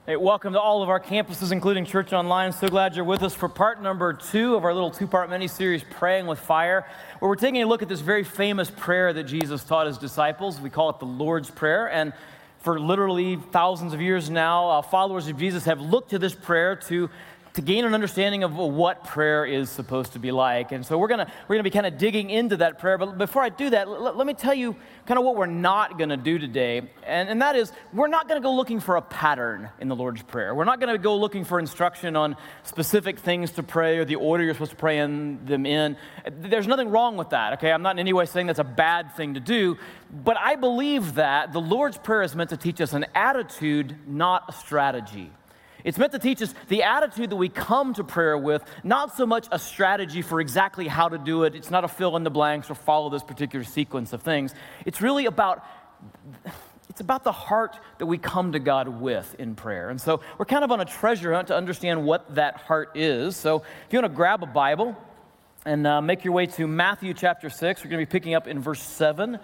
Hey, welcome to all of our campuses, including Church Online. So glad you're with us for part number 2 of our little 2-part mini-series, Praying with Fire, where we're taking a look at this very famous prayer that Jesus taught his disciples. We call it the Lord's Prayer, and for literally thousands of years now, followers of Jesus have looked to this prayer to gain an understanding of what prayer is supposed to be like. And so we're gonna be kind of digging into that prayer. But before I do that, let me tell you kind of what we're not gonna do today. And that is, we're not gonna go looking for a pattern in the Lord's Prayer. We're not gonna go looking for instruction on specific things to pray or the order you're supposed to pray them in. There's nothing wrong with that, okay? I'm not in any way saying that's a bad thing to do. But I believe that the Lord's Prayer is meant to teach us an attitude, not a strategy. It's meant to teach us the attitude that we come to prayer with, not so much a strategy for exactly how to do it. It's not a fill in the blanks or follow this particular sequence of things. It's really about the heart that we come to God with in prayer. And so we're kind of on a treasure hunt to understand what that heart is. So if you want to grab a Bible and make your way to Matthew chapter 6, we're going to be picking up in verse 7.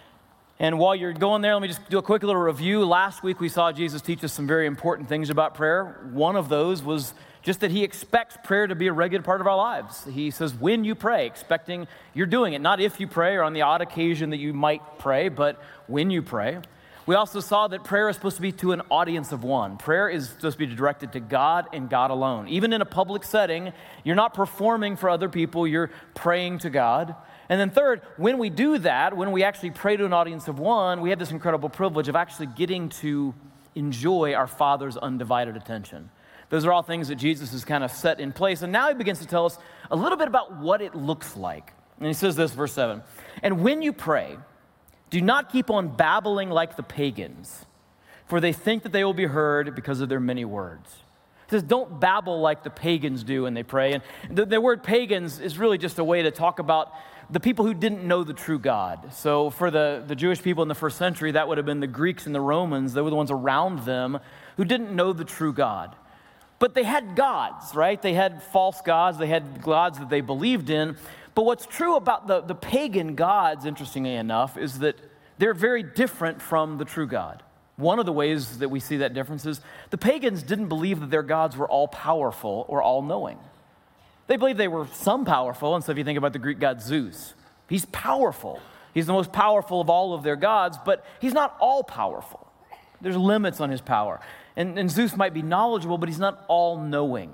And while you're going there, let me just do a quick little review. Last week, we saw Jesus teach us some very important things about prayer. One of those was just that he expects prayer to be a regular part of our lives. He says, when you pray, expecting you're doing it. Not if you pray or on the odd occasion that you might pray, but when you pray. We also saw that prayer is supposed to be to an audience of one. Prayer is supposed to be directed to God and God alone. Even in a public setting, you're not performing for other people, you're praying to God. And then third, when we do that, when we actually pray to an audience of one, we have this incredible privilege of actually getting to enjoy our Father's undivided attention. Those are all things that Jesus has kind of set in place. And now he begins to tell us a little bit about what it looks like. And he says this, verse 7, "And when you pray, do not keep on babbling like the pagans, for they think that they will be heard because of their many words." He says, don't babble like the pagans do when they pray. And the word pagans is really just a way to talk about the people who didn't know the true God. So for the Jewish people in the first century, that would have been the Greeks and the Romans. They were the ones around them who didn't know the true God. But they had gods, right? They had false gods. They had gods that they believed in. But what's true about the pagan gods, interestingly enough, is that they're very different from the true God. One of the ways that we see that difference is the pagans didn't believe that their gods were all-powerful or all-knowing. They believed they were some powerful, and so if you think about the Greek god Zeus, he's powerful. He's the most powerful of all of their gods, but he's not all-powerful. There's limits on his power. And Zeus might be knowledgeable, but he's not all-knowing.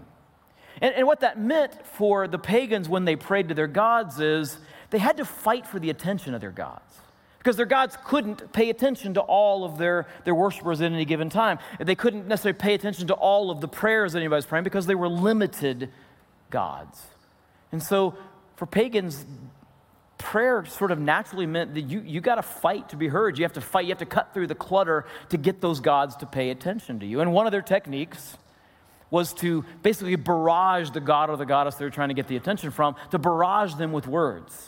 And what that meant for the pagans when they prayed to their gods is they had to fight for the attention of their gods. Because their gods couldn't pay attention to all of their worshipers at any given time. They couldn't necessarily pay attention to all of the prayers that anybody's praying because they were limited gods. And so for pagans, prayer sort of naturally meant that you got to fight to be heard. You have to fight. You have to cut through the clutter to get those gods to pay attention to you. And one of their techniques was to basically barrage the god or the goddess they're trying to get the attention from, to barrage them with words,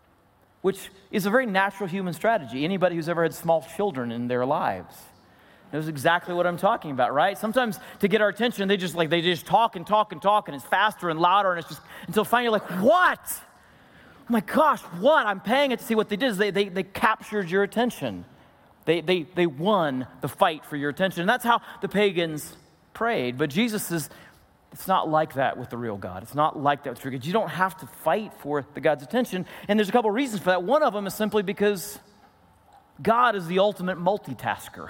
which is a very natural human strategy. Anybody who's ever had small children in their lives knows exactly what I'm talking about, right? Sometimes to get our attention, they just talk and talk and talk, and it's faster and louder, and it's just until finally you're like, what? Oh my gosh, what? I'm paying it to see what they did. Is they captured your attention. They won the fight for your attention. And that's how the pagans prayed. But Jesus says, it's not like that with the real God. It's not like that with true God. You don't have to fight for the God's attention. And there's a couple of reasons for that. One of them is simply because God is the ultimate multitasker.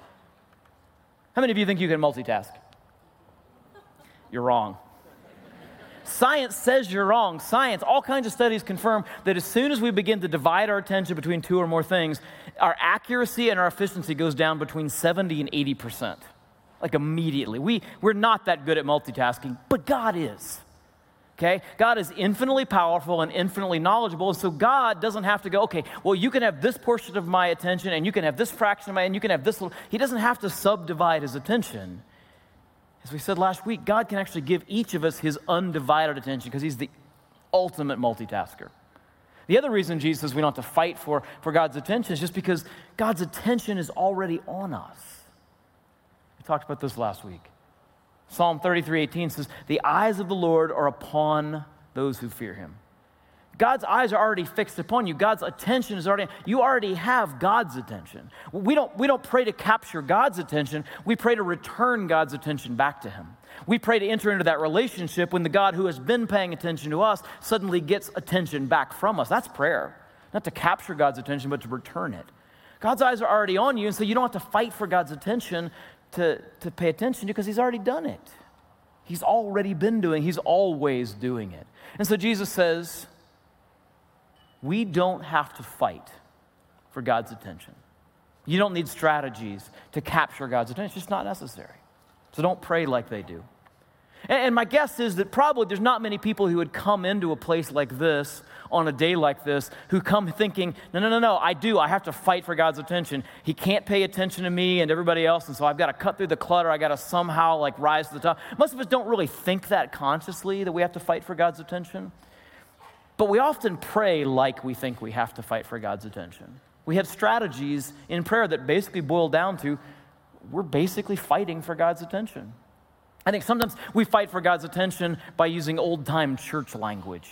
How many of you think you can multitask? You're wrong. Science says you're wrong. Science, all kinds of studies confirm that as soon as we begin to divide our attention between two or more things, our accuracy and our efficiency goes down between 70 and 80%. Like immediately. We're not that good at multitasking, but God is. Okay? God is infinitely powerful and infinitely knowledgeable, and so God doesn't have to go, okay, well, you can have this portion of my attention, and you can have this fraction of my, and you can have this little. He doesn't have to subdivide his attention. As we said last week, God can actually give each of us his undivided attention because he's the ultimate multitasker. The other reason Jesus says we don't have to fight for God's attention is just because God's attention is already on us. We talked about this last week. Psalm 33:18 says, "The eyes of the Lord are upon those who fear him." God's eyes are already fixed upon you. God's attention is already, you already have God's attention. We don't pray to capture God's attention. We pray to return God's attention back to him. We pray to enter into that relationship when the God who has been paying attention to us suddenly gets attention back from us. That's prayer. Not to capture God's attention, but to return it. God's eyes are already on you, and so you don't have to fight for God's attention to pay attention because he's already done it. He's already been doing, he's always doing it. And so Jesus says, we don't have to fight for God's attention. You don't need strategies to capture God's attention. It's just not necessary. So don't pray like they do. And my guess is that probably there's not many people who would come into a place like this on a day like this who come thinking, no, I have to fight for God's attention. He can't pay attention to me and everybody else, and so I've got to cut through the clutter. I got to somehow like rise to the top. Most of us don't really think that consciously, that we have to fight for God's attention. But we often pray like we think we have to fight for God's attention. We have strategies in prayer that basically boil down to we're basically fighting for God's attention. I think sometimes we fight for God's attention by using old-time church language.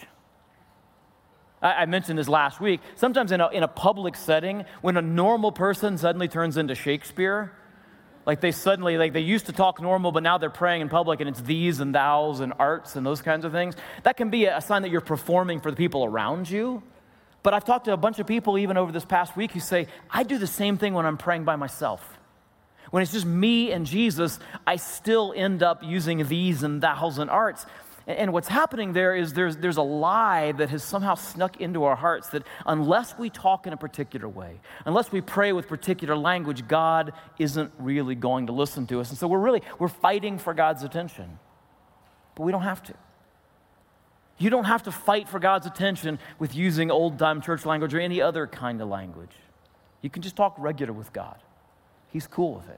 I mentioned this last week. Sometimes in a public setting, when a normal person suddenly turns into Shakespeare, like they used to talk normal, but now they're praying in public and it's these and thous and arts and those kinds of things, that can be a sign that you're performing for the people around you. But I've talked to a bunch of people even over this past week who say, I do the same thing when I'm praying by myself. When it's just me and Jesus, I still end up using these and thous and arts. And what's happening there is there's a lie that has somehow snuck into our hearts that unless we talk in a particular way, unless we pray with particular language, God isn't really going to listen to us. And so we're fighting for God's attention. But we don't have to. You don't have to fight for God's attention with using old-time church language or any other kind of language. You can just talk regular with God. He's cool with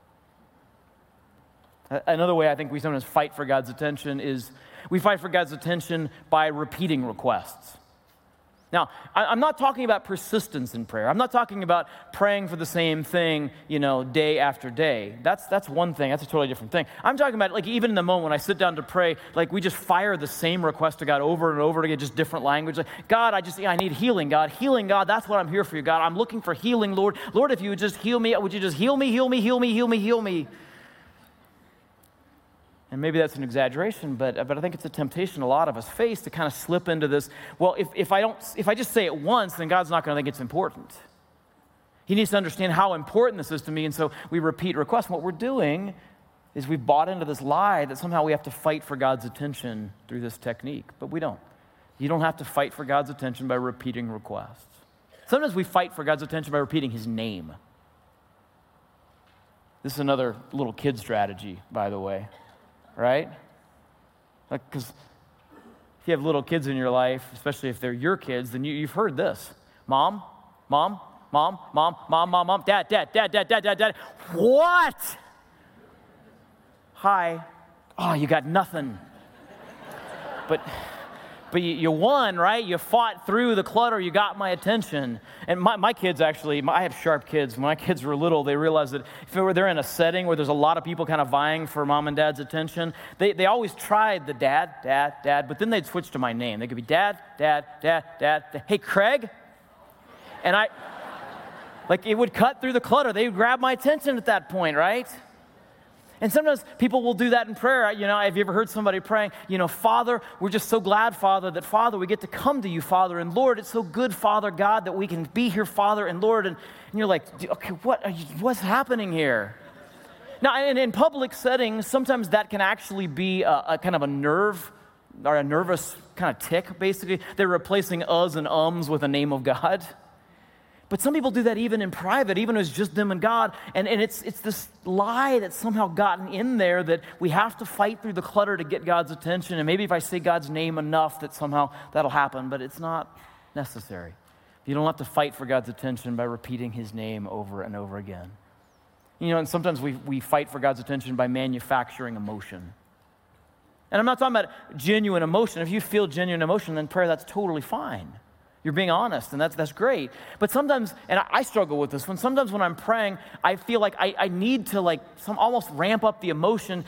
it. Another way I think we sometimes fight for God's attention is we fight for God's attention by repeating requests. Now, I'm not talking about persistence in prayer. I'm not talking about praying for the same thing, day after day. That's one thing. That's a totally different thing. I'm talking about, like, even in the moment when I sit down to pray, like, we just fire the same request to God over and over again, just different language. Like, God, I need healing, God. Healing, God, that's what I'm here for you, God. I'm looking for healing, Lord. Lord, if you would just heal me, would you just heal me, heal me, heal me, heal me, heal me? And maybe that's an exaggeration, but I think it's a temptation a lot of us face to kind of slip into this. Well, if I just say it once, then God's not going to think it's important. He needs to understand how important this is to me, and so we repeat requests. What we're doing is we've bought into this lie that somehow we have to fight for God's attention through this technique, but we don't. You don't have to fight for God's attention by repeating requests. Sometimes we fight for God's attention by repeating his name. This is another little kid strategy, by the way. Right? Because if you have little kids in your life, especially if they're your kids, then you've heard this. Mom, mom, mom, mom, mom, mom, mom, dad, dad, dad, dad, dad, dad, dad. What? Hi. Oh, you got nothing. But you won, right? You fought through the clutter. You got my attention. And my kids actually, I have sharp kids. When my kids were little, they realized that if they're in a setting where there's a lot of people kind of vying for mom and dad's attention, they always tried the dad, dad, dad, but then they'd switch to my name. They could be dad, dad, dad, dad. Hey, Craig? And it would cut through the clutter. They would grab my attention at that point, right? And sometimes people will do that in prayer. Have you ever heard somebody praying, Father, we're just so glad, Father, that, Father, we get to come to you, Father, and Lord, it's so good, Father God, that we can be here, Father, and Lord, and you're like, okay, what's happening here? Now, in public settings, sometimes that can actually be a kind of a nerve or a nervous kind of tick, basically. They're replacing uhs and ums with the name of God. But some people do that even in private, even when it's just them and God. And it's this lie that's somehow gotten in there that we have to fight through the clutter to get God's attention. And maybe if I say God's name enough that somehow that'll happen. But it's not necessary. You don't have to fight for God's attention by repeating his name over and over again. And sometimes we fight for God's attention by manufacturing emotion. And I'm not talking about genuine emotion. If you feel genuine emotion, then prayer, that's totally fine. You're being honest, and that's great. But sometimes, and I struggle with this, sometimes when I'm praying, I feel like I need to almost ramp up the emotion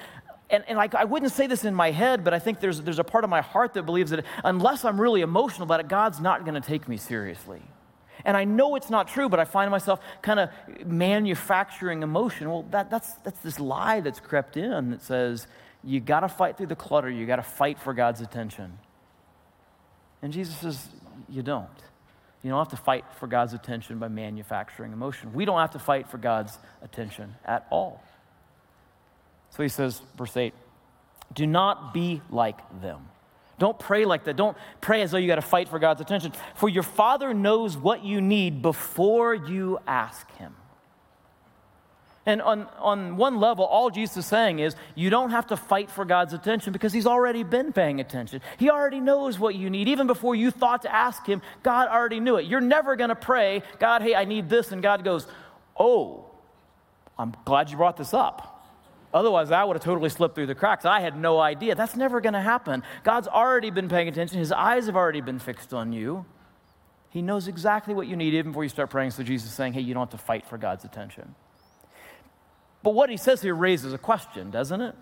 And I wouldn't say this in my head, but I think there's a part of my heart that believes that unless I'm really emotional about it, God's not going to take me seriously. And I know it's not true, but I find myself kind of manufacturing emotion. Well, that's this lie that's crept in that says, you got to fight through the clutter. You got to fight for God's attention. And Jesus says, you don't. You don't have to fight for God's attention by manufacturing emotion. We don't have to fight for God's attention at all. So he says, verse 8, do not be like them. Don't pray like that. Don't pray as though you got to fight for God's attention. For your Father knows what you need before you ask him. And on one level, all Jesus is saying is you don't have to fight for God's attention because he's already been paying attention. He already knows what you need. Even before you thought to ask him, God already knew it. You're never going to pray, God, hey, I need this. And God goes, oh, I'm glad you brought this up. Otherwise, that would have totally slipped through the cracks. I had no idea. That's never going to happen. God's already been paying attention. His eyes have already been fixed on you. He knows exactly what you need even before you start praying. So Jesus is saying, hey, you don't have to fight for God's attention. But what he says here raises a question, doesn't it?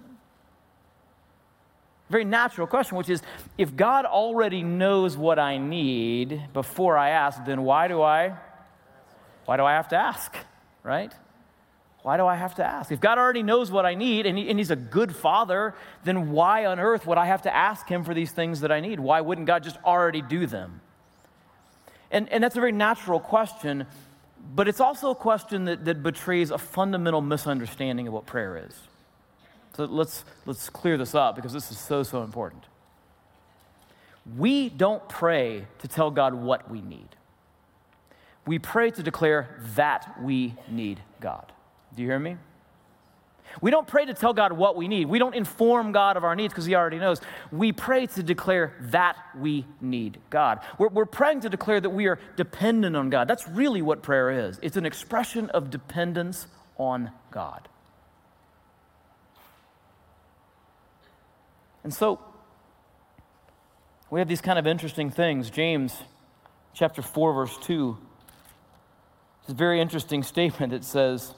Very natural question, which is, if God already knows what I need before I ask, then why do I have to ask, right? Why do I have to ask? If God already knows what I need and he's a good father, then why on earth would I have to ask him for these things that I need? Why wouldn't God just already do them? And that's a very natural question, but it's also a question that betrays a fundamental misunderstanding of what prayer is. So let's clear this up because this is so important. We don't pray to tell God what we need. We pray to declare that we need God. Do you hear me? We don't pray to tell God what we need. We don't inform God of our needs because he already knows. We pray to declare that we need God. We're praying to declare that we are dependent on God. That's really what prayer is. It's an expression of dependence on God. And so, we have these kind of interesting things. James chapter 4, verse 2. It's a very interesting statement. It says,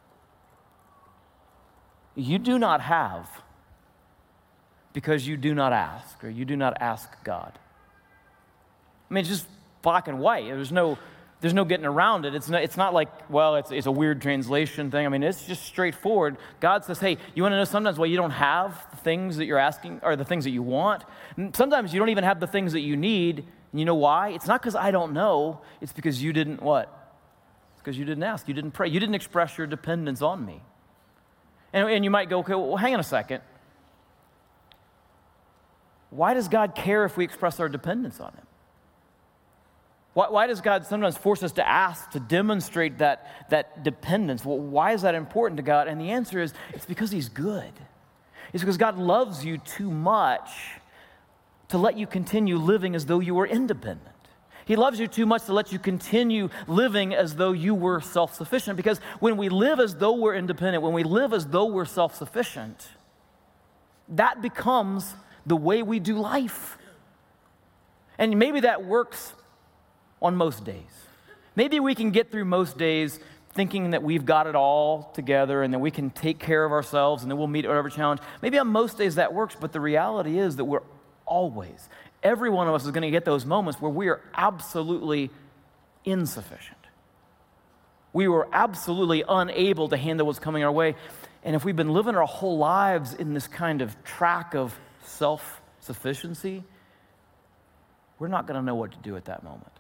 you do not have because you do not ask, or you do not ask God. I mean, it's just black and white. There's no getting around it. It's not like, well, it's a weird translation thing. I mean, it's just straightforward. God says, hey, you want to know sometimes why you don't have the things that you're asking or the things that you want? Sometimes you don't even have the things that you need. And you know why? It's not because I don't know. It's because you didn't what? It's because you didn't ask. You didn't pray. You didn't express your dependence on me. And you might go, okay, well, hang on a second. Why does God care if we express our dependence on him? Why does God sometimes force us to ask, to demonstrate that dependence? Well, why is that important to God? And the answer is, it's because he's good. It's because God loves you too much to let you continue living as though you were independent. He loves you too much to let you continue living as though you were self-sufficient. Because when we live as though we're independent, when we live as though we're self-sufficient, that becomes the way we do life. And maybe that works on most days. Maybe we can get through most days thinking that we've got it all together and that we can take care of ourselves and that we'll meet whatever challenge. Maybe on most days that works, but the reality is that we're always, every one of us is going to get those moments where we are absolutely insufficient. We were absolutely unable to handle what's coming our way. And if we've been living our whole lives in this kind of track of self-sufficiency, we're not going to know what to do at that moment.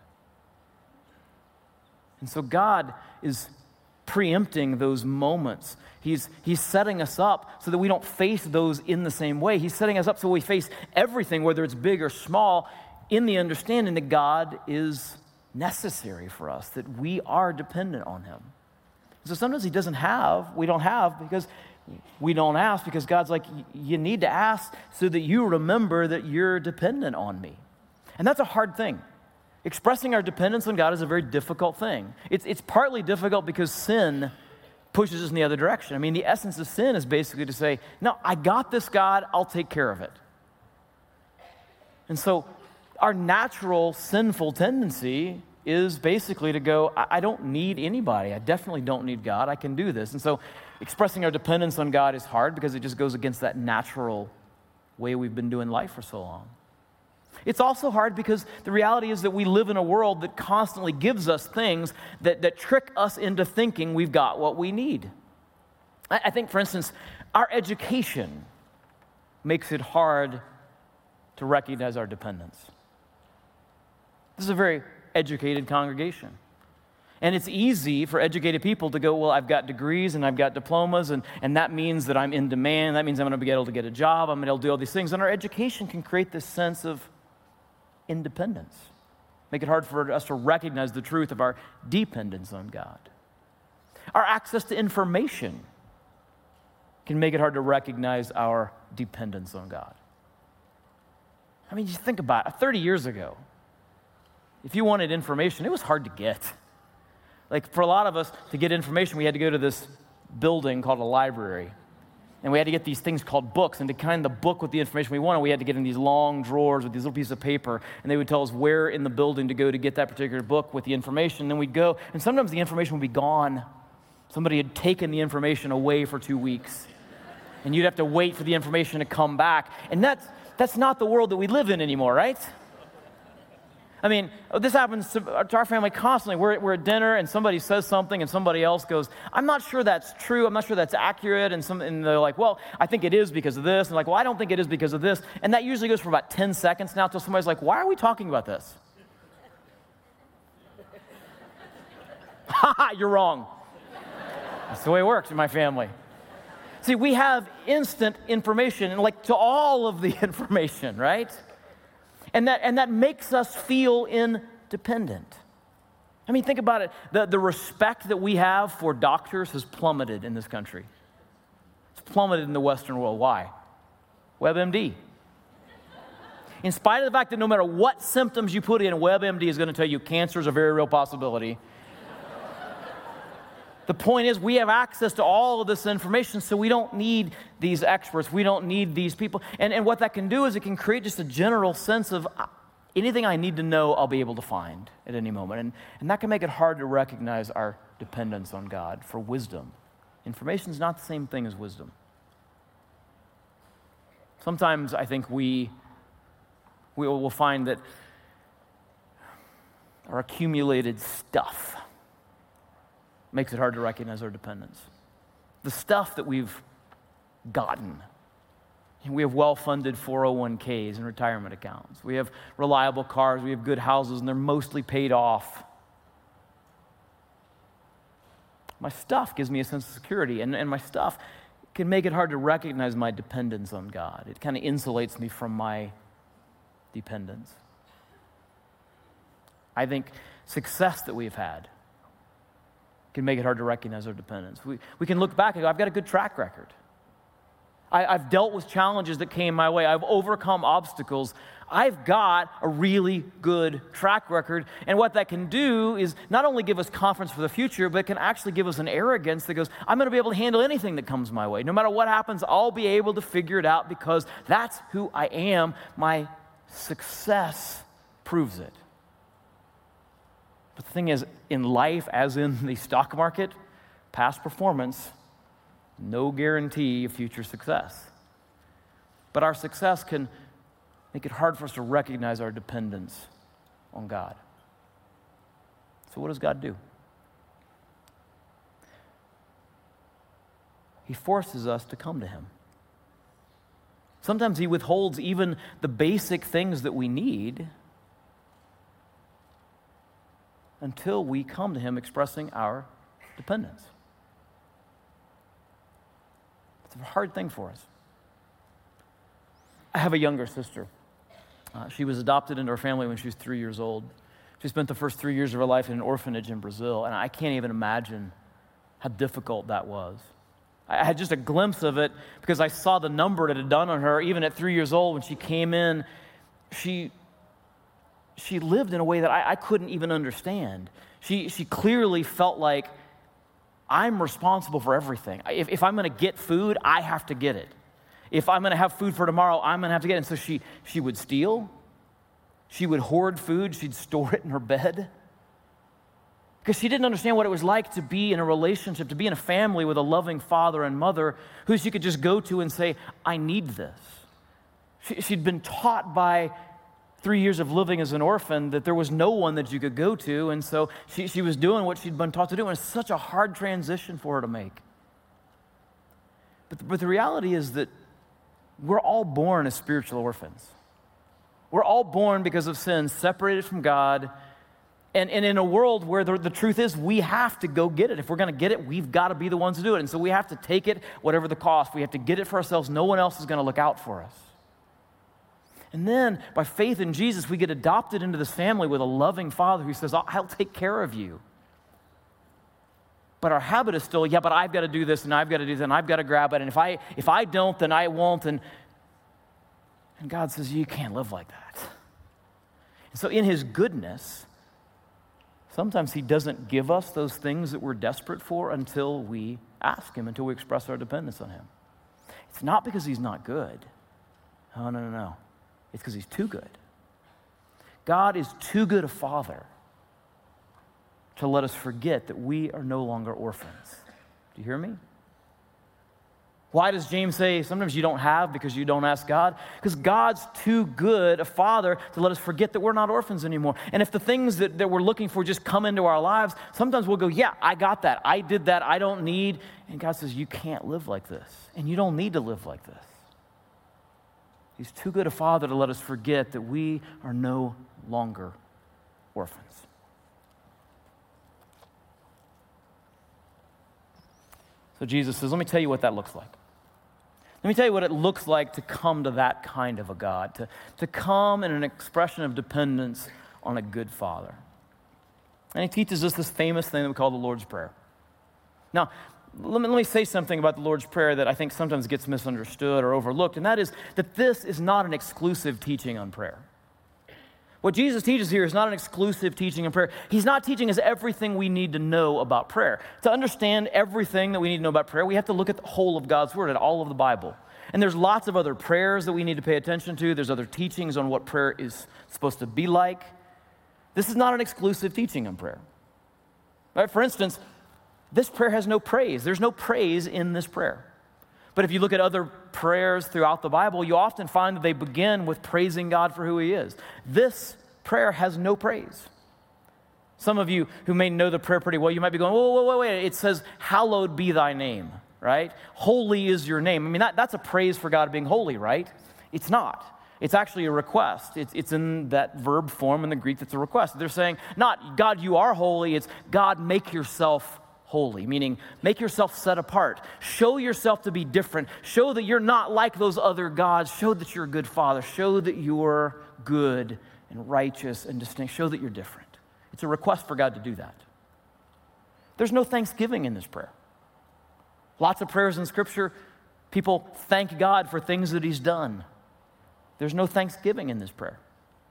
And so God is preempting those moments. He's setting us up so that we don't face those in the same way. He's setting us up so we face everything, whether it's big or small, in the understanding that God is necessary for us, that we are dependent on him. So sometimes we don't have because we don't ask, because God's like, you need to ask so that you remember that you're dependent on me. And that's a hard thing. Expressing our dependence on God is a very difficult thing. It's partly difficult because sin pushes us in the other direction. I mean, the essence of sin is basically to say, no, I got this, God, I'll take care of it. And so our natural sinful tendency is basically to go, I don't need anybody. I definitely don't need God. I can do this. And so expressing our dependence on God is hard because it just goes against that natural way we've been doing life for so long. It's also hard because the reality is that we live in a world that constantly gives us things that trick us into thinking we've got what we need. I think, for instance, our education makes it hard to recognize our dependence. This is a very educated congregation. And it's easy for educated people to go, well, I've got degrees and I've got diplomas, and that means that I'm in demand. That means I'm going to be able to get a job. I'm going to be able to do all these things. And our education can create this sense of independence, make it hard for us to recognize the truth of our dependence on God. Our access to information can make it hard to recognize our dependence on God. I mean, just think about it. 30 years ago, if you wanted information, it was hard to get. Like, for a lot of us, to get information, we had to go to this building called a library. And we had to get these things called books. And to find the book with the information we wanted, we had to get in these long drawers with these little pieces of paper. And they would tell us where in the building to go to get that particular book with the information. And then we'd go, and sometimes the information would be gone. Somebody had taken the information away for 2 weeks. And you'd have to wait for the information to come back. And that's not the world that we live in anymore, right? I mean, this happens to our family constantly. We're at dinner and somebody says something and somebody else goes, I'm not sure that's true. I'm not sure that's accurate. And they're like, well, I think it is because of this. And like, well, I don't think it is because of this. And that usually goes for about 10 seconds now until somebody's like, why are we talking about this? Ha ha, you're wrong. That's the way it works in my family. See, we have instant information, and like to all of the information, right? And that makes us feel independent. I mean, think about it. The respect that we have for doctors has plummeted in this country. It's plummeted in the Western world. Why? WebMD. In spite of the fact that no matter what symptoms you put in, WebMD is going to tell you cancer is a very real possibility. The point is, we have access to all of this information, so we don't need these experts. We don't need these people. And what that can do is it can create just a general sense of anything I need to know, I'll be able to find at any moment. And that can make it hard to recognize our dependence on God for wisdom. Information is not the same thing as wisdom. Sometimes I think we will find that our accumulated stuff makes it hard to recognize our dependence. The stuff that we've gotten. We have well-funded 401ks and retirement accounts. We have reliable cars. We have good houses, and they're mostly paid off. My stuff gives me a sense of security, and my stuff can make it hard to recognize my dependence on God. It kind of insulates me from my dependence. I think success that we've had can make it hard to recognize our dependence. We can look back and go, I've got a good track record. I've dealt with challenges that came my way. I've overcome obstacles. I've got a really good track record. And what that can do is not only give us confidence for the future, but it can actually give us an arrogance that goes, I'm going to be able to handle anything that comes my way. No matter what happens, I'll be able to figure it out because that's who I am. My success proves it. But the thing is, in life, as in the stock market, past performance, no guarantee of future success. But our success can make it hard for us to recognize our dependence on God. So what does God do? He forces us to come to Him. Sometimes He withholds even the basic things that we need until we come to Him expressing our dependence. It's a hard thing for us. I have a younger sister. She was adopted into our family when she was 3 years old. She spent the first 3 years of her life in an orphanage in Brazil, and I can't even imagine how difficult that was. I had just a glimpse of it because I saw the number it had done on her. Even at 3 years old, when she came in, she lived in a way that I couldn't even understand. She clearly felt like, I'm responsible for everything. If I'm going to get food, I have to get it. If I'm going to have food for tomorrow, I'm going to have to get it. And so she would steal. She would hoard food. She'd store it in her bed. because she didn't understand what it was like to be in a relationship, to be in a family with a loving father and mother who she could just go to and say, I need this. She'd been taught by 3 years of living as an orphan that there was no one that you could go to, and so she was doing what she'd been taught to do, and it's such a hard transition for her to make. But the reality is that we're all born as spiritual orphans. We're all born because of sin, separated from God, and in a world where the truth is we have to go get it. If we're going to get it, we've got to be the ones to do it, and so we have to take it whatever the cost. We have to get it for ourselves. No one else is going to look out for us. And then, by faith in Jesus, we get adopted into this family with a loving Father who says, I'll take care of you. But our habit is still, but I've got to do this, and I've got to do that, and I've got to grab it, and if I don't, then I won't. And God says, you can't live like that. And so in His goodness, sometimes He doesn't give us those things that we're desperate for until we ask Him, until we express our dependence on Him. It's not because He's not good. Oh, no. It's because He's too good. God is too good a Father to let us forget that we are no longer orphans. Do you hear me? Why does James say sometimes you don't have because you don't ask God? Because God's too good a Father to let us forget that we're not orphans anymore. And if the things that we're looking for just come into our lives, sometimes we'll go, I got that. I did that. I don't need. And God says, you can't live like this. And you don't need to live like this. He's too good a Father to let us forget that we are no longer orphans. So Jesus says, let me tell you what that looks like. Let me tell you what it looks like to come to that kind of a God, to come in an expression of dependence on a good Father. And He teaches us this famous thing that we call the Lord's Prayer. Now, let me say something about the Lord's Prayer that I think sometimes gets misunderstood or overlooked, and that is that this is not an exclusive teaching on prayer. What Jesus teaches here is not an exclusive teaching on prayer. He's not teaching us everything we need to know about prayer. To understand everything that we need to know about prayer, we have to look at the whole of God's Word, at all of the Bible. And there's lots of other prayers that we need to pay attention to. There's other teachings on what prayer is supposed to be like. This is not an exclusive teaching on prayer. Right? For instance, this prayer has no praise. There's no praise in this prayer. But if you look at other prayers throughout the Bible, you often find that they begin with praising God for who He is. This prayer has no praise. Some of you who may know the prayer pretty well, you might be going, wait. It says, hallowed be thy name, right? Holy is your name. I mean, that's a praise for God being holy, right? It's not. It's actually a request. It's in that verb form in the Greek that's a request. They're saying, not God, you are holy. It's God, make yourself holy, meaning make yourself set apart. Show yourself to be different. Show that you're not like those other gods. Show that you're a good Father. Show that you're good and righteous and distinct. Show that you're different. It's a request for God to do that. There's no thanksgiving in this prayer. Lots of prayers in Scripture, people thank God for things that He's done. There's no thanksgiving in this prayer.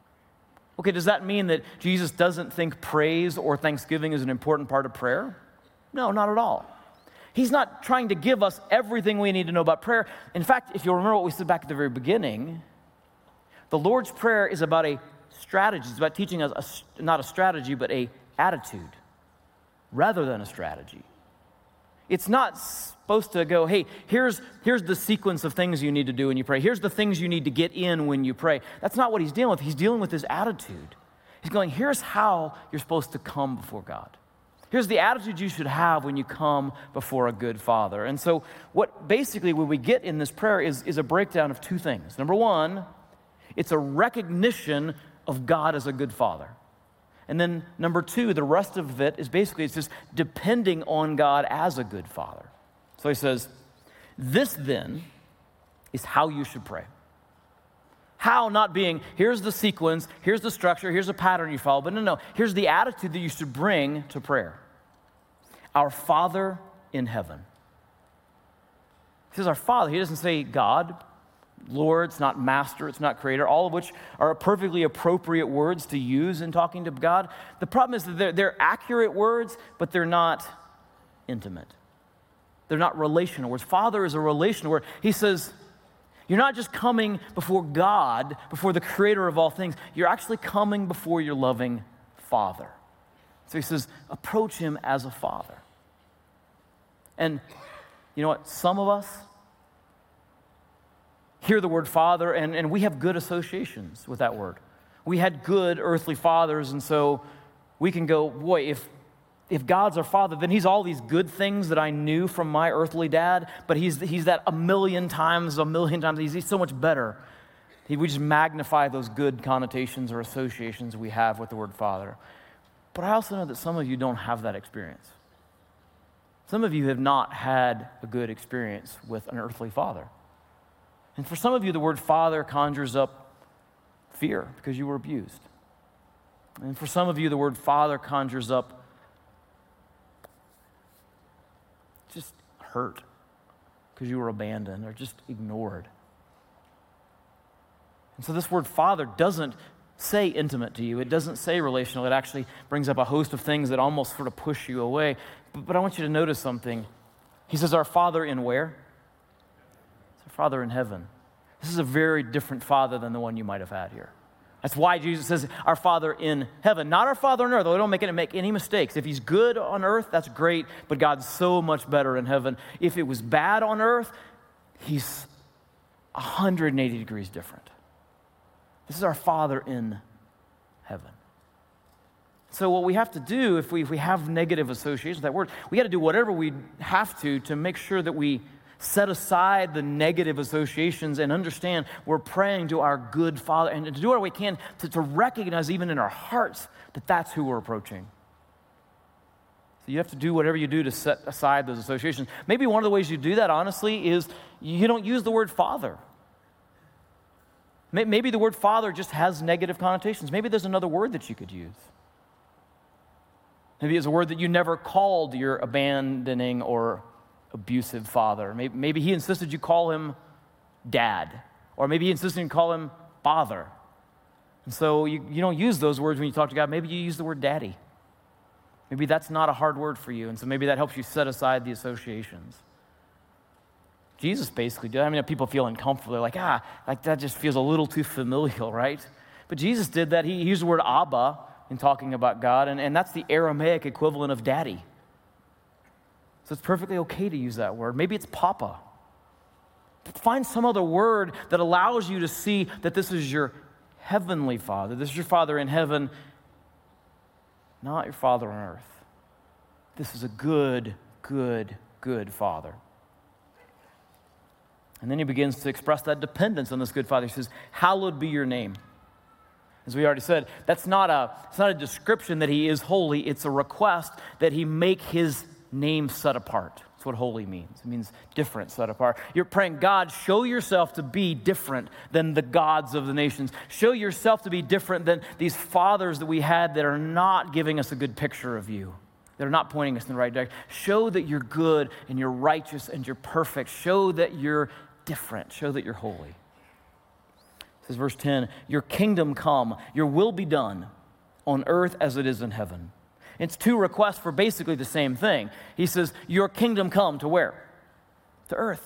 Okay, does that mean that Jesus doesn't think praise or thanksgiving is an important part of prayer? No, not at all. He's not trying to give us everything we need to know about prayer. In fact, if you'll remember what we said back at the very beginning, the Lord's Prayer is about a strategy. It's about teaching us not a strategy, but an attitude rather than a strategy. It's not supposed to go, hey, here's the sequence of things you need to do when you pray. Here's the things you need to get in when you pray. That's not what He's dealing with. He's dealing with His attitude. He's going, here's how you're supposed to come before God. Here's the attitude you should have when you come before a good Father. And so what we get in this prayer is a breakdown of two things. Number one, it's a recognition of God as a good Father. And then number two, the rest of it is it's just depending on God as a good Father. So he says, this then is how you should pray. How not being, here's the sequence, here's the structure, here's a pattern you follow, but no, here's the attitude that you should bring to prayer. Our Father in heaven. He says our Father. He doesn't say God, Lord, it's not Master, it's not Creator, all of which are perfectly appropriate words to use in talking to God. The problem is that they're accurate words, but they're not intimate. They're not relational words. Father is a relational word. He says, you're not just coming before God, before the Creator of all things. You're actually coming before your loving Father. So he says, approach him as a father. And you know what? Some of us hear the word father, and we have good associations with that word. We had good earthly fathers, and so we can go, boy, if God's our father, then he's all these good things that I knew from my earthly dad, but he's that a million times, he's so much better. We just magnify those good connotations or associations we have with the word father. But I also know that some of you don't have that experience. Some of you have not had a good experience with an earthly father. And for some of you, the word father conjures up fear because you were abused. And for some of you, the word father conjures up just hurt because you were abandoned or just ignored. And so this word father doesn't say intimate to you. It doesn't say relational. It actually brings up a host of things that almost sort of push you away. But I want you to notice something. He says, our Father in where? It's our Father in heaven. This is a very different Father than the one you might have had here. That's why Jesus says, our Father in heaven, not our Father on earth. We don't make any mistakes. If he's good on earth, that's great, but God's so much better in heaven. If it was bad on earth, he's 180 degrees different. This is our Father in heaven. So what we have to do, if we have negative associations with that word, we got to do whatever we have to make sure that we set aside the negative associations and understand we're praying to our good Father, and to do what we can to recognize even in our hearts that that's who we're approaching. So you have to do whatever you do to set aside those associations. Maybe one of the ways you do that, honestly, is you don't use the word Father. Maybe the word father just has negative connotations. Maybe there's another word that you could use. Maybe it's a word that you never called your abandoning or abusive father. Maybe he insisted you call him dad, or maybe he insisted you call him father. And so you don't use those words when you talk to God. Maybe you use the word daddy. Maybe that's not a hard word for you, and so maybe that helps you set aside the associations. Jesus basically did. I mean, people feel uncomfortable. They're like that just feels a little too familial, right? But Jesus did that. He used the word Abba in talking about God, and that's the Aramaic equivalent of daddy. So it's perfectly okay to use that word. Maybe it's Papa. Find some other word that allows you to see that this is your heavenly Father. This is your Father in heaven, not your Father on earth. This is a good, good, good Father. And then he begins to express that dependence on this good Father. He says, hallowed be your name. As we already said, it's not a description that he is holy. It's a request that he make his name set apart. That's what holy means. It means different, set apart. You're praying, God, show yourself to be different than the gods of the nations. Show yourself to be different than these fathers that we had that are not giving us a good picture of you. They're not pointing us in the right direction. Show that you're good and you're righteous and you're perfect. Show that you're different. Show that you're holy. It says, verse 10, your kingdom come, your will be done on earth as it is in heaven. It's two requests for basically the same thing. He says, your kingdom come to where? To earth.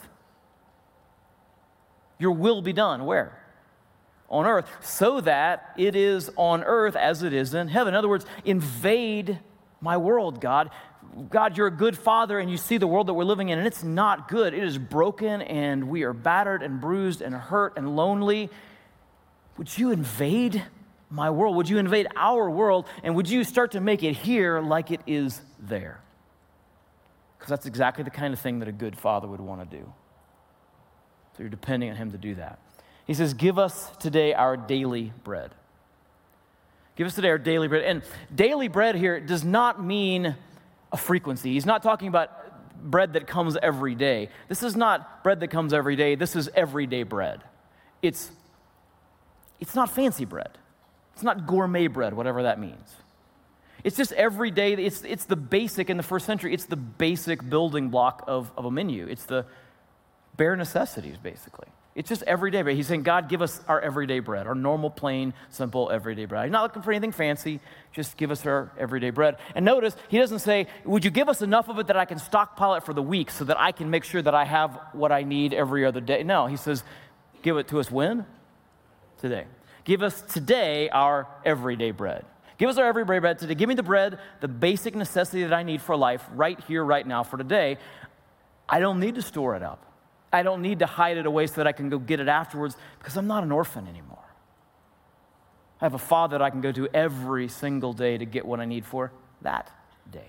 Your will be done where? On earth, so that it is on earth as it is in heaven. In other words, invade my world, God. God, you're a good Father, and you see the world that we're living in, and it's not good. It is broken, and we are battered and bruised and hurt and lonely. Would you invade my world? Would you invade our world, and would you start to make it here like it is there? Because that's exactly the kind of thing that a good Father would want to do. So you're depending on him to do that. He says, give us today our daily bread. Give us today our daily bread. And daily bread here does not mean a frequency. He's not talking about bread that comes every day. This is not bread that comes every day. This is everyday bread. It's not fancy bread. It's not gourmet bread, whatever that means. It's just every day. It's the basic in the first century. It's the basic building block of a menu. It's the bare necessities, basically. It's just everyday bread. He's saying, God, give us our everyday bread, our normal, plain, simple, everyday bread. He's not looking for anything fancy. Just give us our everyday bread. And notice, he doesn't say, would you give us enough of it that I can stockpile it for the week so that I can make sure that I have what I need every other day? No, he says, give it to us when? Today. Give us today our everyday bread. Give us our everyday bread today. Give me the bread, the basic necessity that I need for life right here, right now, for today. I don't need to store it up. I don't need to hide it away so that I can go get it afterwards because I'm not an orphan anymore. I have a Father that I can go to every single day to get what I need for that day.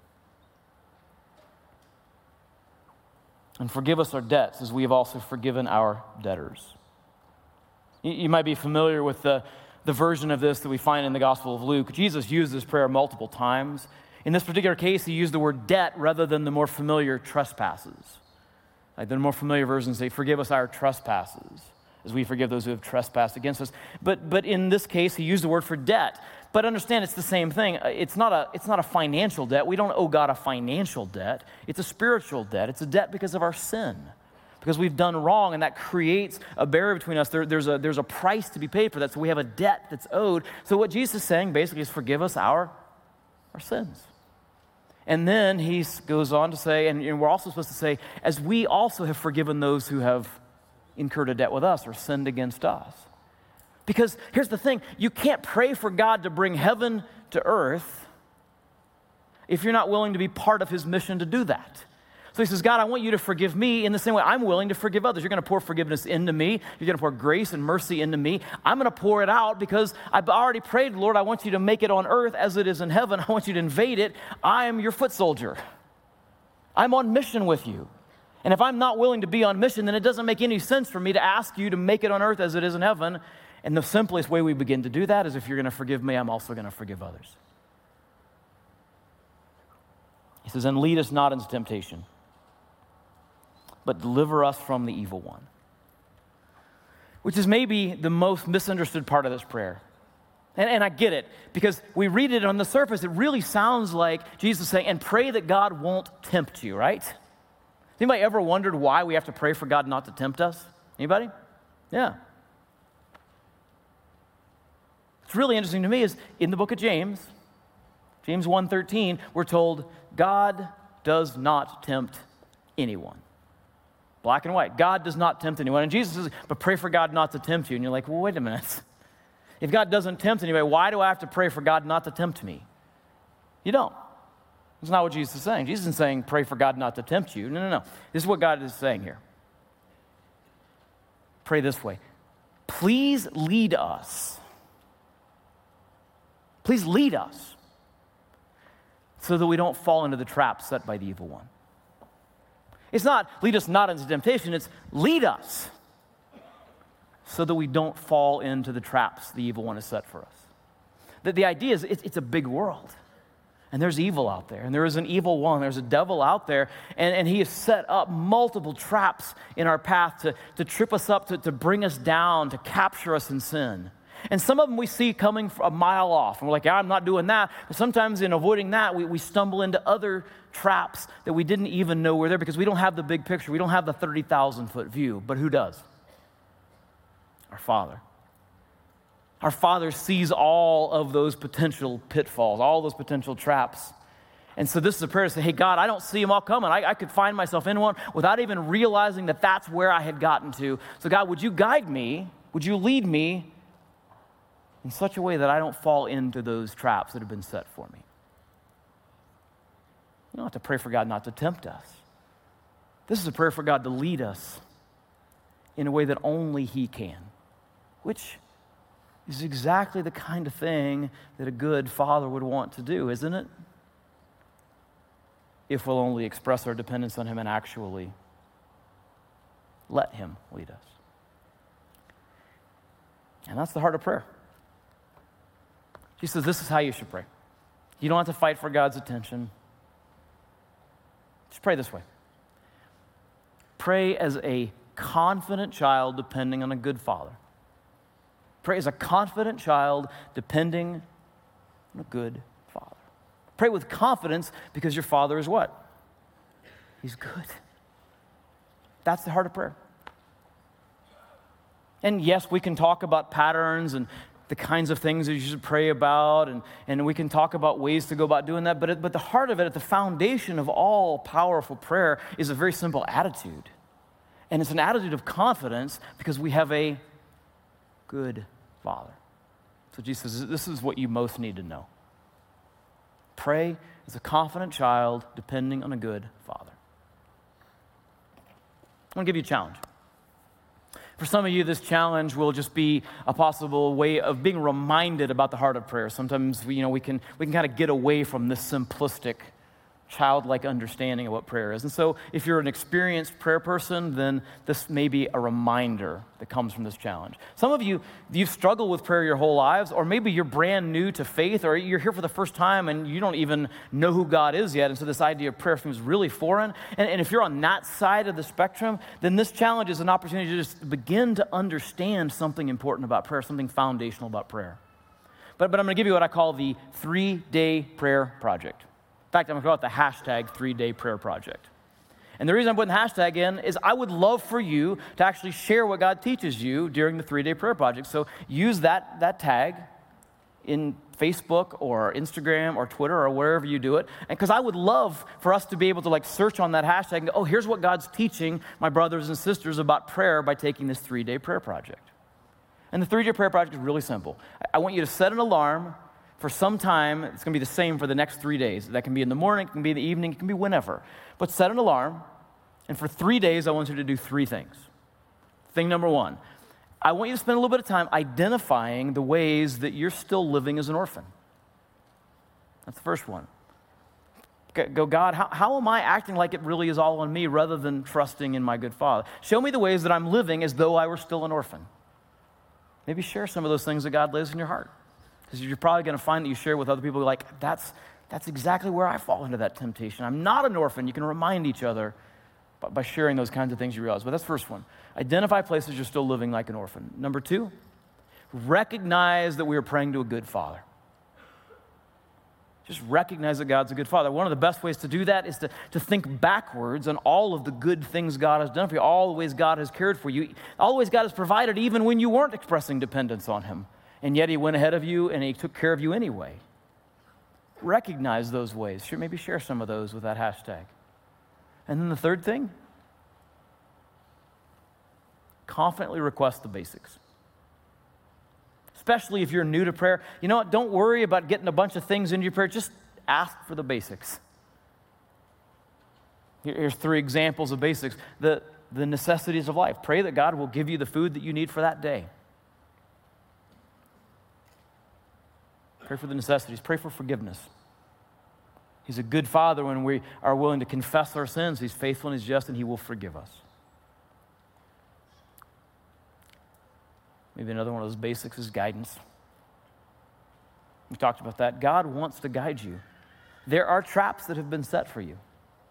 And forgive us our debts as we have also forgiven our debtors. You might be familiar with the version of this that we find in the Gospel of Luke. Jesus used this prayer multiple times. In this particular case, he used the word debt rather than the more familiar trespasses. Like the more familiar versions say, forgive us our trespasses, as we forgive those who have trespassed against us. But in this case, he used the word for debt. But understand, it's the same thing. It's not a financial debt. We don't owe God a financial debt. It's a spiritual debt. It's a debt because of our sin, because we've done wrong, and that creates a barrier between us. There's a price to be paid for that, so we have a debt that's owed. So what Jesus is saying basically is forgive us our sins. And then he goes on to say, and we're also supposed to say, as we also have forgiven those who have incurred a debt with us or sinned against us. Because here's the thing, you can't pray for God to bring heaven to earth if you're not willing to be part of his mission to do that. So he says, God, I want you to forgive me in the same way I'm willing to forgive others. You're going to pour forgiveness into me. You're going to pour grace and mercy into me. I'm going to pour it out because I've already prayed, Lord, I want you to make it on earth as it is in heaven. I want you to invade it. I am your foot soldier. I'm on mission with you. And if I'm not willing to be on mission, then it doesn't make any sense for me to ask you to make it on earth as it is in heaven. And the simplest way we begin to do that is if you're going to forgive me, I'm also going to forgive others. He says, and lead us not into temptation, but deliver us from the evil one. Which is maybe the most misunderstood part of this prayer. And I get it, because we read it on the surface, it really sounds like Jesus saying, and pray that God won't tempt you, right? Anybody ever wondered why we have to pray for God not to tempt us? Anybody? Yeah. What's really interesting to me is in the book of James 1:13, we're told God does not tempt anyone. Black and white. God does not tempt anyone. And Jesus says, but pray for God not to tempt you. And you're like, well, wait a minute. If God doesn't tempt anybody, why do I have to pray for God not to tempt me? You don't. That's not what Jesus is saying. Jesus isn't saying pray for God not to tempt you. No. This is what God is saying here. Pray this way. Please lead us. Please lead us so that we don't fall into the trap set by the evil one. It's not lead us not into temptation, it's lead us so that we don't fall into the traps the evil one has set for us. The idea is it's a big world, and there's evil out there, and there is an evil one, there's a devil out there, and he has set up multiple traps in our path to trip us up, to bring us down, to capture us in sin. And some of them we see coming a mile off, and we're like, I'm not doing that. But sometimes in avoiding that, we stumble into other traps that we didn't even know were there because we don't have the big picture. We don't have the 30,000-foot view. But who does? Our Father. Our Father sees all of those potential pitfalls, all those potential traps. And so this is a prayer to say, hey, God, I don't see them all coming. I could find myself in one without even realizing that that's where I had gotten to. So God, would you guide me? Would you lead me in such a way that I don't fall into those traps that have been set for me? You don't have to pray for God not to tempt us. This is a prayer for God to lead us in a way that only He can, which is exactly the kind of thing that a good father would want to do, isn't it? If we'll only express our dependence on Him and actually let Him lead us. And that's the heart of prayer. He says, this is how you should pray. You don't have to fight for God's attention. Just pray this way. Pray as a confident child depending on a good father. Pray as a confident child depending on a good father. Pray with confidence because your Father is what? He's good. That's the heart of prayer. And yes, we can talk about patterns and the kinds of things that you should pray about, and we can talk about ways to go about doing that, but the heart of it, at the foundation of all powerful prayer, is a very simple attitude. And it's an attitude of confidence because we have a good Father. So Jesus says, this is what you most need to know. Pray as a confident child, depending on a good father. I'm going to give you a challenge. For some of you, this challenge will just be a possible way of being reminded about the heart of prayer. Sometimes we can kind of get away from this simplistic, childlike understanding of what prayer is. And so if you're an experienced prayer person, then this may be a reminder that comes from this challenge. Some of you, you've struggled with prayer your whole lives, or maybe you're brand new to faith, or you're here for the first time and you don't even know who God is yet, and so this idea of prayer seems really foreign. And if you're on that side of the spectrum, then this challenge is an opportunity to just begin to understand something important about prayer, something foundational about prayer. But I'm going to give you what I call the 3-day prayer project. In fact, I'm going to call it the hashtag 3-day prayer project. And the reason I'm putting the hashtag in is I would love for you to actually share what God teaches you during the 3-day prayer project. So use that tag in Facebook or Instagram or Twitter or wherever you do it. And because I would love for us to be able to search on that hashtag and go, oh, here's what God's teaching my brothers and sisters about prayer by taking this 3-day prayer project. And the 3-day prayer project is really simple. I want you to set an alarm for some time. It's going to be the same for the next 3 days. That can be in the morning, it can be in the evening, it can be whenever. But set an alarm, and for 3 days, I want you to do 3 things. Thing number 1, I want you to spend a little bit of time identifying the ways that you're still living as an orphan. That's the first one. Go, God, how am I acting like it really is all on me rather than trusting in my good Father? Show me the ways that I'm living as though I were still an orphan. Maybe share some of those things that God lays in your heart. Because you're probably going to find that you share with other people like, that's exactly where I fall into that temptation. I'm not an orphan. You can remind each other by sharing those kinds of things you realize. But that's the first one. Identify places you're still living like an orphan. Number 2, recognize that we are praying to a good Father. Just recognize that God's a good Father. One of the best ways to do that is to think backwards on all of the good things God has done for you, all the ways God has cared for you, all the ways God has provided even when you weren't expressing dependence on Him. And yet He went ahead of you and He took care of you anyway. Recognize those ways. Maybe share some of those with that hashtag. And then the third thing, confidently request the basics. Especially if you're new to prayer. You know what? Don't worry about getting a bunch of things into your prayer. Just ask for the basics. Here's 3 examples of basics. The necessities of life. Pray that God will give you the food that you need for that day. Pray for the necessities. Pray for forgiveness. He's a good Father when we are willing to confess our sins. He's faithful and He's just, and He will forgive us. Maybe another one of those basics is guidance. We talked about that. God wants to guide you. There are traps that have been set for you.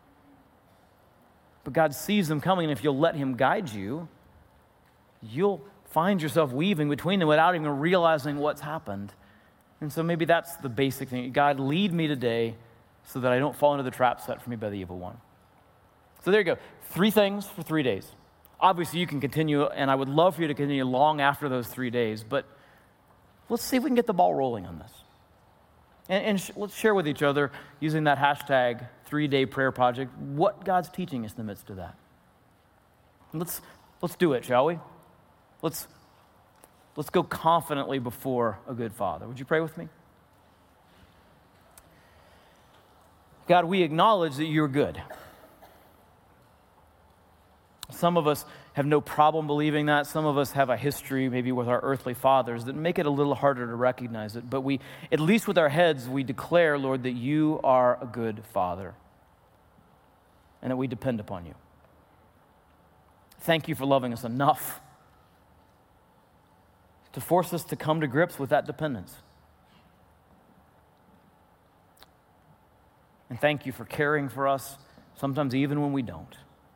But God sees them coming, and if you'll let Him guide you, you'll find yourself weaving between them without even realizing what's happened. And so maybe that's the basic thing. God, lead me today so that I don't fall into the trap set for me by the evil one. So there you go. 3 things for 3 days. Obviously, you can continue, and I would love for you to continue long after those 3 days, but let's see if we can get the ball rolling on this. And let's share with each other, using that hashtag 3-day prayer project, what God's teaching us in the midst of that. Let's do it, shall we? Let's go confidently before a good Father. Would you pray with me? God, we acknowledge that you're good. Some of us have no problem believing that. Some of us have a history maybe with our earthly fathers that make it a little harder to recognize it. But we, at least with our heads, we declare, Lord, that you are a good Father and that we depend upon you. Thank you for loving us enough to force us to come to grips with that dependence. And thank you for caring for us, sometimes even when we don't.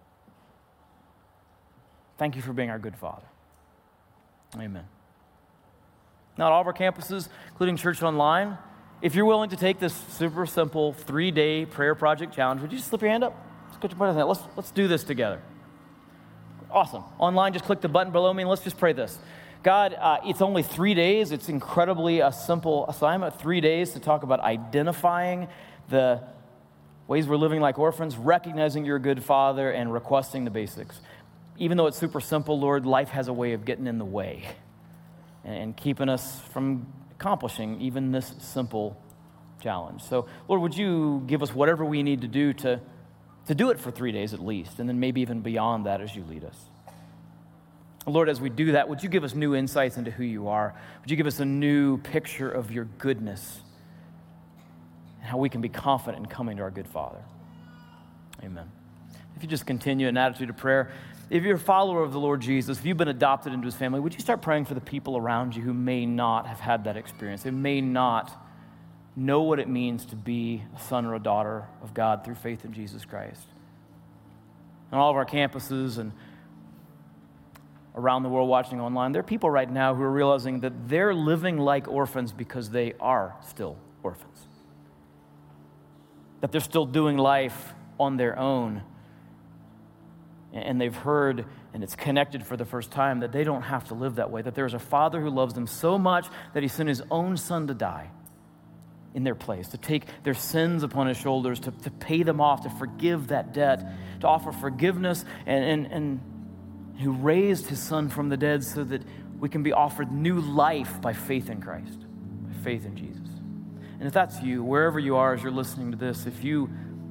Thank you for being our good Father. Amen. Now, at all of our campuses, including Church Online, if you're willing to take this super simple 3-day prayer project challenge, would you just slip your hand up? Let's do this together. Awesome. Online, just click the button below me and let's just pray this. God, it's only 3 days. It's incredibly a simple assignment, 3 days to talk about identifying the ways we're living like orphans, recognizing you're a good Father, and requesting the basics. Even though it's super simple, Lord, life has a way of getting in the way and keeping us from accomplishing even this simple challenge. So, Lord, would you give us whatever we need to do to do it for 3 days at least, and then maybe even beyond that as you lead us. Lord, as we do that, would you give us new insights into who you are? Would you give us a new picture of your goodness and how we can be confident in coming to our good Father? Amen. If you just continue an attitude of prayer, if you're a follower of the Lord Jesus, if you've been adopted into his family, would you start praying for the people around you who may not have had that experience? They may not know what it means to be a son or a daughter of God through faith in Jesus Christ. On all of our campuses and around the world watching online, there are people right now who are realizing that they're living like orphans because they are still orphans. That they're still doing life on their own. And they've heard, and it's connected for the first time, that they don't have to live that way, that there's a Father who loves them so much that he sent his own Son to die in their place, to take their sins upon his shoulders, to pay them off, to forgive that debt, to offer forgiveness, and who raised his Son from the dead so that we can be offered new life by faith in Christ, by faith in Jesus. And if that's you, wherever you are as you're listening to this, if you're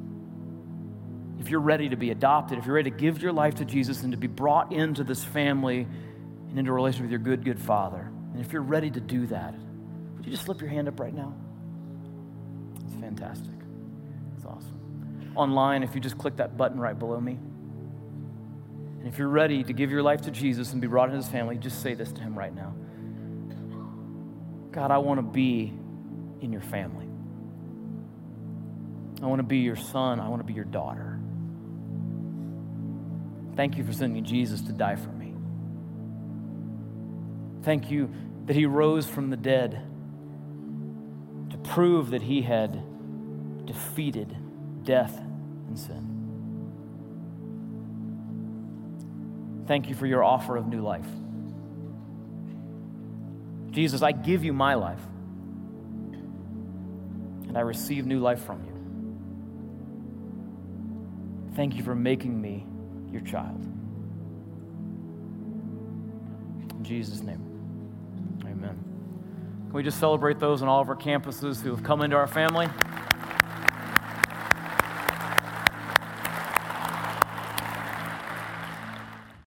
ready to be adopted, if you're ready to give your life to Jesus and to be brought into this family and into a relationship with your good Father, and if you're ready to do that, would you just slip your hand up right now? It's fantastic. It's awesome. Online, if you just click that button right below me, and if you're ready to give your life to Jesus and be brought into his family, just say this to him right now. God, I want to be in your family. I want to be your son. I want to be your daughter. Thank you for sending Jesus to die for me. Thank you that he rose from the dead to prove that he had defeated death and sin. Thank you for your offer of new life. Jesus, I give you my life, and I receive new life from you. Thank you for making me your child. In Jesus' name, amen. Can we just celebrate those on all of our campuses who have come into our family?